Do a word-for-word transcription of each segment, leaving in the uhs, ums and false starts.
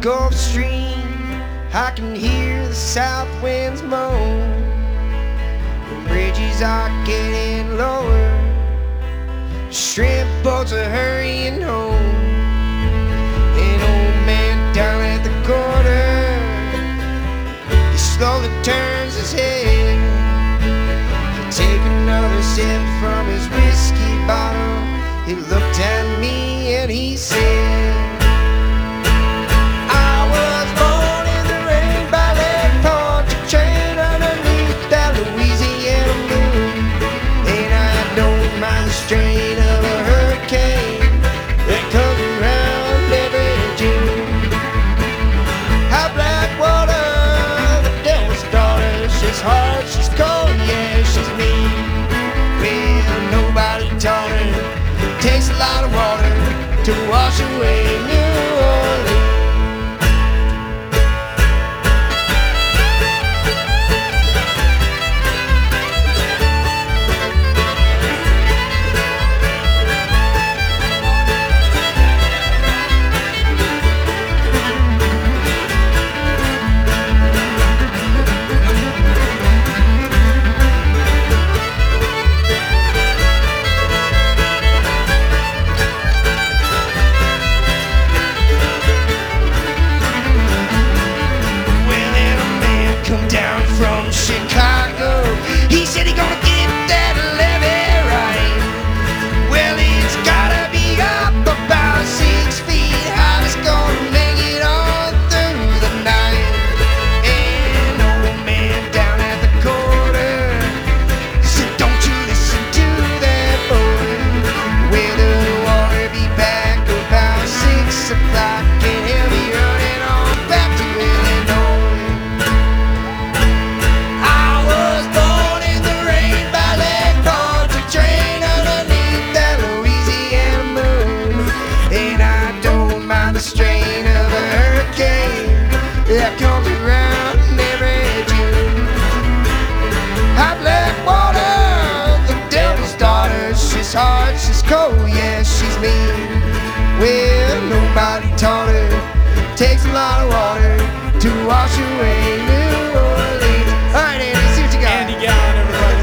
Gulf Stream, I can hear the south winds moan. The bridges are getting lower, shrimp boats are hurrying home. An old man down at the corner, he slowly turns his head. He take another sip from his whiskey bottle. He looked at me and he said, strain of a hurricane that comes around every June. High black water, the devil's daughter. She's hard, she's cold, yeah, she's mean. Well, nobody taught her. Takes a lot of water to wash away New Orleans. Down from Chicago, he said he gonna get that levee right. Well, it's gotta be up about six feet high. It's gonna make it all through the night. And old man down at the corner said, don't you listen to that boy. Well, the water be back about six o'clock, and he'll be running on back to Illinois. Strain of a hurricane that comes around every June. High black water, the devil's daughter. She's hard, she's cold, yeah, she's mean. Well, nobody taught her. Takes a lot of water to wash away New Orleans. All right, Andy, see what you got. Andy Gallon, everybody.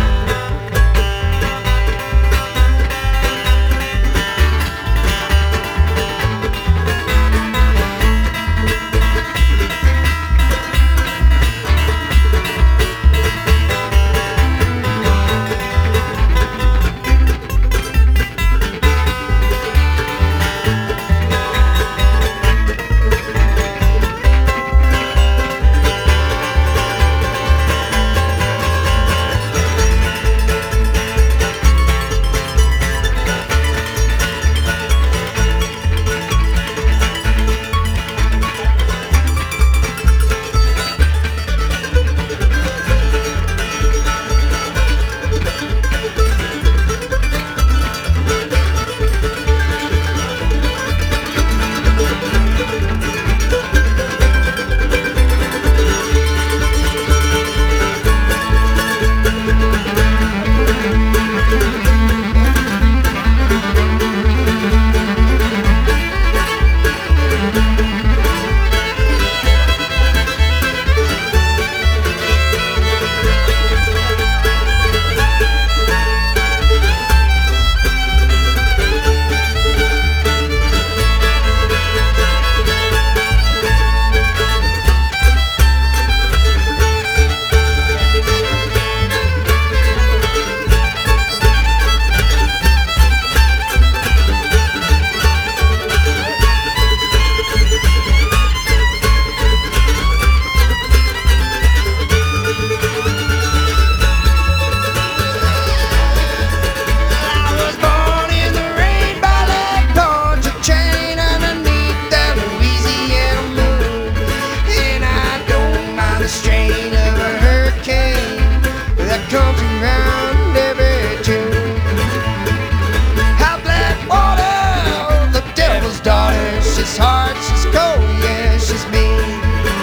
She's hard, she's cold, yeah, she's mean.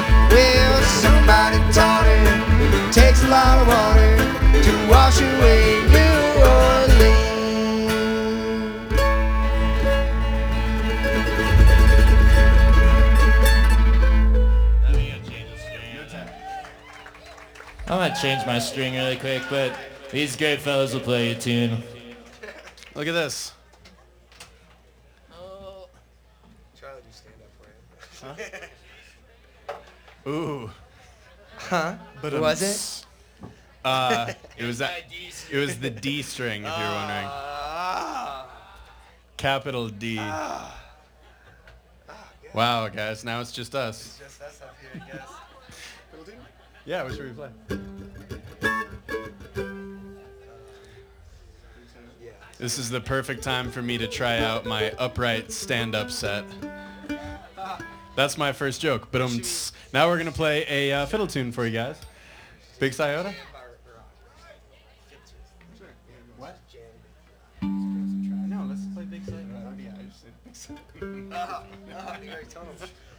Well, somebody taught her. Takes a lot of water to wash away New Orleans. I might change my string really quick, but these great fellas will play a tune. Look at this. Charlie, you stand up for him. Huh? Ooh. Huh? But What was it? Uh, it was that. It was the D string, if you're wondering. Ah. Capital D. Ah. Wow, guys, now it's just us. Just us up here, I guess. Yeah, what should we play? This is the perfect time for me to try out my upright stand-up set. That's my first joke. But um, now we're gonna play a uh, fiddle tune for you guys. Big Scioto? What? No, let's play Big Scioto. Yeah, I just said Big Scioto. Oh, oh, you already told him.